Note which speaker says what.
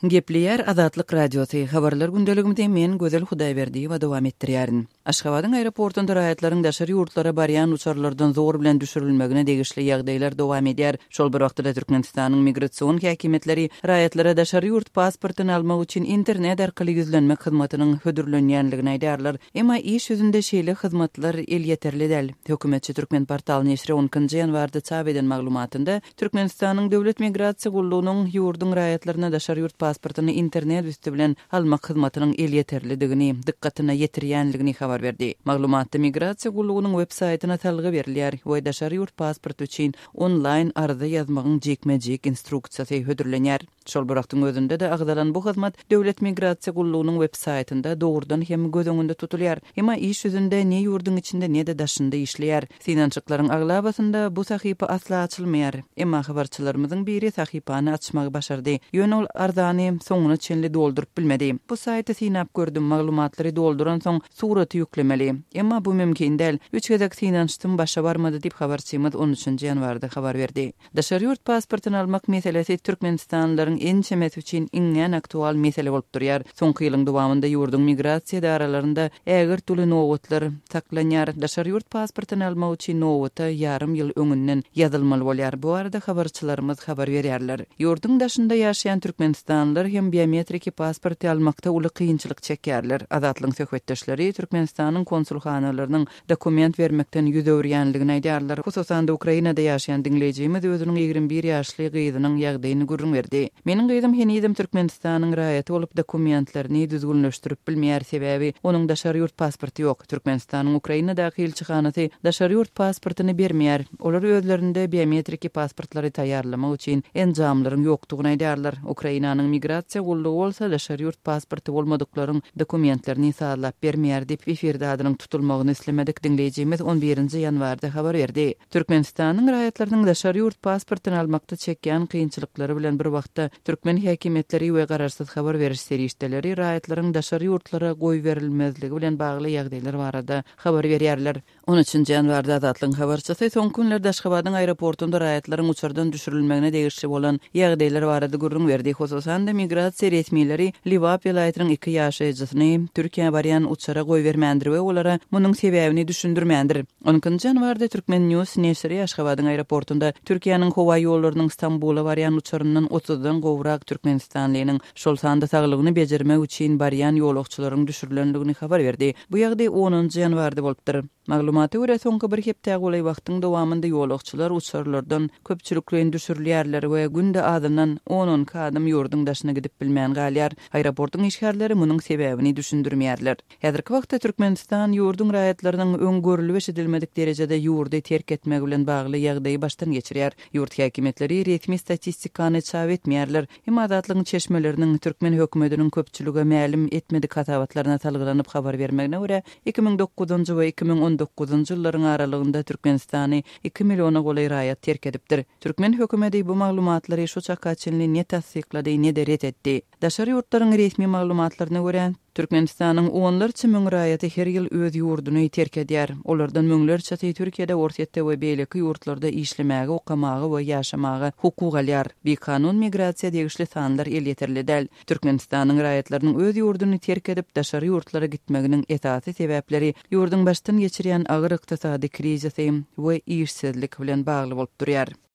Speaker 1: Gepliyer Azatlyk Radiosu habarlar gündeligimde men Gözel Hudaýberdi we dowam etdirýärin. Aşgabatyň aeroportunda raýatlaryň daşary ýurtlara barýan uçarlardan zor bilen düşürilmegine degişli ýagdaýlar dowam edýär. Şol bir wagtda Türkmenistanyň migrasiýon häkimetleri raýatlara daşary ýurt pasportyny almak üçin internet arkaly ýüzlenmek hyzmatynyň hödürlenýänligini aýdarlar. Emma iş ýüzünde şeýle hyzmatlar el ýeterli däl. Hökümetçi Türkmen portaly neşri 10-njy ýanwarda çap eden maglumatynda Türkmenistanyň döwlet migrasiýa gullugynyň ýurdun raýatlaryna daşary ýurt pasportyny internet üstü bilen almak hyzmatynyň el ýeterlidigini, dikkatyna ýetirýänligini habar berdi. Maglumatda migrasiýa gullugynyň web saýtyna talgy berilýär we daşary ýurt pasporty üçin online arda ýazmagyň jekme-jek instruksiýasy hödürlenýär. Şol bir wagtyň özünde de agdalan bu hyzmat döwlet migrasiýa gullugynyň web saýtynda dogrudan hem göz öňünde tutulýar. Emma iş ýüzünde ne ýurdun içinde ne de daşynda işleýär. Finançyklaryň aglabasynda bu sahypa asla açylmaýar. Emma habarçylarymyzyň biri sahypany açmagy başardy. Ýöne ol arzany soňuna çenli doldurup bilmedi. Bu saýty synap gördüm, maglumatlary dolduran soň suraty ýüklemeli. Emma bu mümkin däl. 3 gezek finançdym başa barmady diýip habarçymyz 13-nji ýanwarda habar berdi. Daşary ýurt pasportyny almak meselesi Türkmenistanlylaryň en çemet üçin iňen aktual mesele bolup durýar. Soňky ýylyň dowamında ýurdun migrasiýa daralarynda ägir tuly nowatlar taklanýar. Daşary ýurt pasportyny almak üçin nowata ýarym ýyl öňünden ýazylmaly bolýar. Bu arada habarçylarymyz habar berýärler. Ýurdun daşynda ýaşaýan Türkmenistanlylar hem biometrik pasport almakda uly kynçylyk çekýärler. Azatlyň söhbetdeşleri Türkmenistanyň konsulxanalarynyň dokument vermekden ýüzörýänligini aýdarlar. Hususan da Ukrainada ýaşaýan dinleýijimiz özüniň 21 ýaşly gyzynyň ýagdaýyny gurrun berdi. Meniň gyzym henizem Türkmenistanyň raýaty bolup dokumentlerini düzgünleşdirip bilmeýär, sebäbi onuň daşary ýurt pasporty ýok. Türkmenistanyň Ukrainadaky elçixanasy daşary ýurt pasportyny bermeýär. Olar özlerinde biometrik pasportlary taýýarlamak üçin enjamlaryň ýokdugyny aýdarlar. Ukrainanyň migrasiýa gullugy bolsa daşary ýurt pasporty bolmadyklaryň dokumentlerini sağlap bermeýär diýip efirde adynyň tutulmagyny islemedik dinleýijimiz 11-nji ýanwarda habar berdi. Türkmenistanyň raýatlarynyň daşary ýurt pasportyny almakda çekýän kynçylyklary bilen bir wagtda Türkmen häkimetleri we gararsyz habar beriş serişdeleri raýatlaryň daşary ýurtlara goý berilmezligi bilen bagly ýagdaýlar barada habar berýärler. 13-nji ýanwarda Azatlyň habarçysy soňky günlerde Aşgabatyň aeroportunda raýatlaryň uçardan düşürilmegine degişli bolan ýagdaýlar barada gurrun berdi. Hususan da migrasiýa resmiýetleri Liwap vilayatynyň 2 ýaşaýjysyny Türkiýe barýan uçara goý bermändir we olara munyň sebäbini düşündirmändir. 10-njy ýanwarda Türkmen News neşri Aşgabatyň aeroportunda Türkiýanyň howa ýollarynyň Stambula barýan uçaryndan 30-dan gowrak Türkmenistanlynyň şol sanda saglygyny bejermek üçin barýan ýolagçylaryň düşürilendigini habar berdi. Bu ýagdaý 10-njy ýanwarda bolupdyr. Maglumaty görä soňky bir hepde goly wagtyň dowamında ýolagçylar uçarlardan köpçüliklen düşürilýärler we günde adamdan 10 kadym ýurdun daşyna gidip bilmän galýar. Aeroportyň işgärleri munyň sebäbini düşündirmeýärler. Häzirki wagtda Türkmenistan ýurdun raýatlarynyň öňgörüli we edilmedik derejede ýurdy terk etmek bilen bagly ýagdaýy başdan geçirýär. Ýurt häkimetleri resmi statistikany çap etmeýärler. Hem azatlyň çeşmeleriniň Türkmen hökümetiniň köpçüligi mälim etmedik hatabatlaryna talgylanyp habar bermegine görä 2009-njy we 2019-njy ýyllaryň aralygynda Türkmenistany 2 milliona goly raýat terk edipdir. Türkmen hökümeti bu maglumatlary şu çaka çenli ne tasdiklady ne de ret etdi. Daşary ýurtlaryň resmi maglumatlaryna görä Türkmenistanyň onlarça müň raýaty her ýyl öz ýurduny terk edýär. Olardan müňlerçe Türkiýede ortatda we beýleki ýurtlarda işlemäge, okamagy we ýaşamagy hukuk alýar. Bir kanun migrasiýa degişli sanlar el ýeterli däl. Türkmenistanyň raýatlarynyň öz ýurduny terk edip daşary ýurtlara gitmeginiň esasy sebäpleri ýurdun başdan geçirýän agyr ykdysady krizisy we işsizlik bilen bagly bolup durýar.